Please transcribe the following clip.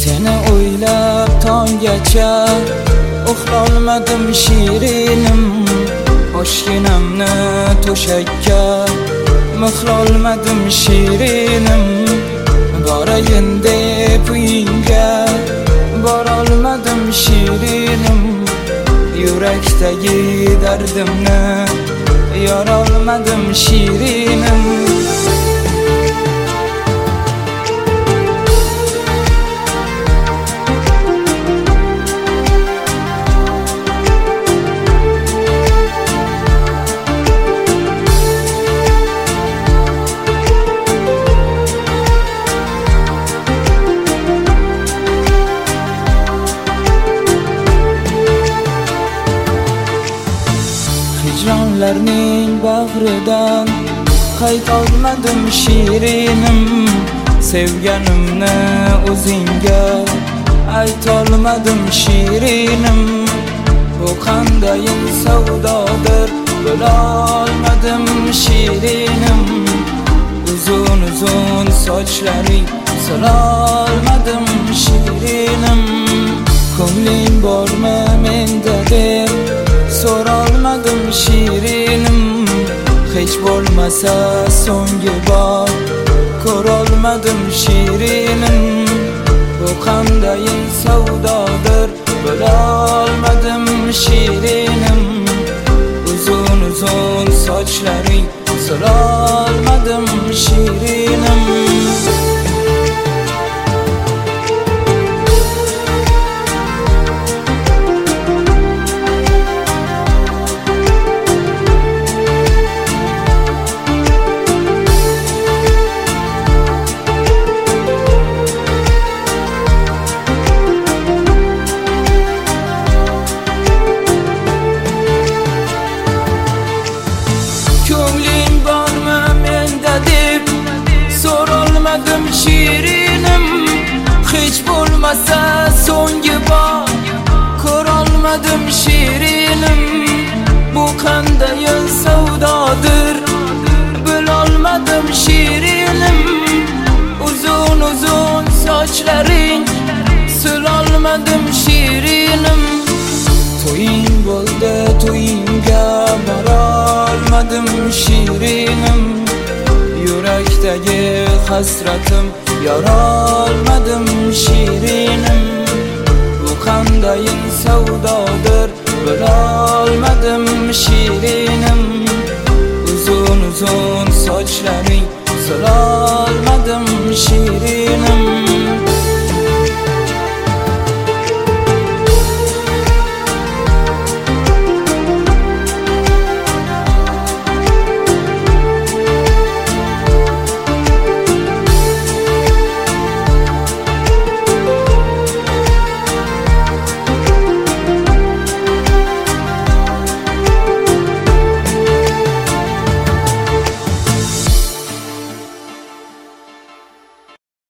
Seni o'ylab tonggacha uxlolmadim shirinim. Oshginamni to'shakka mixlolmadim shirinim. Borayin deb uyingga borolmadim shirinim. Yurakdagi dardimni yorolmadim shirinim. Hicronlarning bag'ridan qaytolmadim shirinim. Sevganimni o'zingga aytolmadim shirinim. Bu qandayin savdodir bilolmadim shirinim. Uzun uzun sochlaring sololmadim shirinim. Ko'ngling bormi menda deb so'rolmadim shirinim. Hech bo'lmasa so'nggi bor ko'rolmadim shirinim. Bu qandayin savdodir bilolmadim shirinim. Uzun uzun sochlaring sololmadim shirinim. Ko'ngling bormi menda deb so'rolmadim shirinim. Hech bo'lmasa so'nggi bor ko'rolmadim shirinim. Bu qandayin savdodir bilolmadim shirinim. Uzun uzun sochlaring silolmadim shirinim. To'ying bo'ldi to'yingga borolmadim shirinim. Yurakdagi hasratim yorolmadim shirinim. Bu qandayin savdodir bilolmadim shirinim. Uzun uzun sochlaring sololmadim shirinim.